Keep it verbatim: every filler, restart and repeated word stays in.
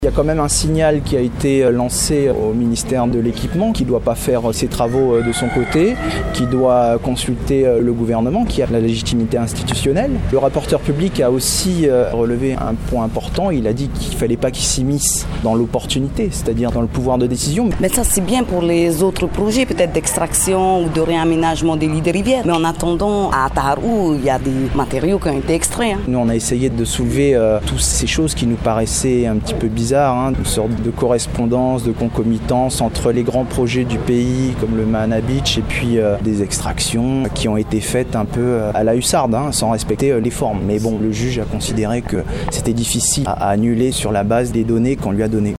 Il y a quand même un signal qui a été lancé au ministère de l'Équipement qui ne doit pas faire ses travaux de son côté, qui doit consulter le gouvernement, qui a la légitimité institutionnelle. Le rapporteur public a aussi relevé un point important, il a dit qu'il ne fallait pas qu'il s'immisce dans l'opportunité, c'est-à-dire dans le pouvoir de décision. Mais ça c'est bien pour les autres projets, peut-être d'extraction ou de réaménagement des lits de rivière. Mais en attendant, à Taharou, il y a des matériaux qui ont été extraits. Hein. Nous on a essayé de soulever euh, toutes ces choses qui nous paraissaient un petit peu bizarres. Hein, une sorte de correspondance, de concomitance entre les grands projets du pays comme le Mahana Beach et puis euh, des extractions qui ont été faites un peu à la hussarde, hein, sans respecter euh, les formes. Mais bon, le juge a considéré que c'était difficile à, à annuler sur la base des données qu'on lui a données.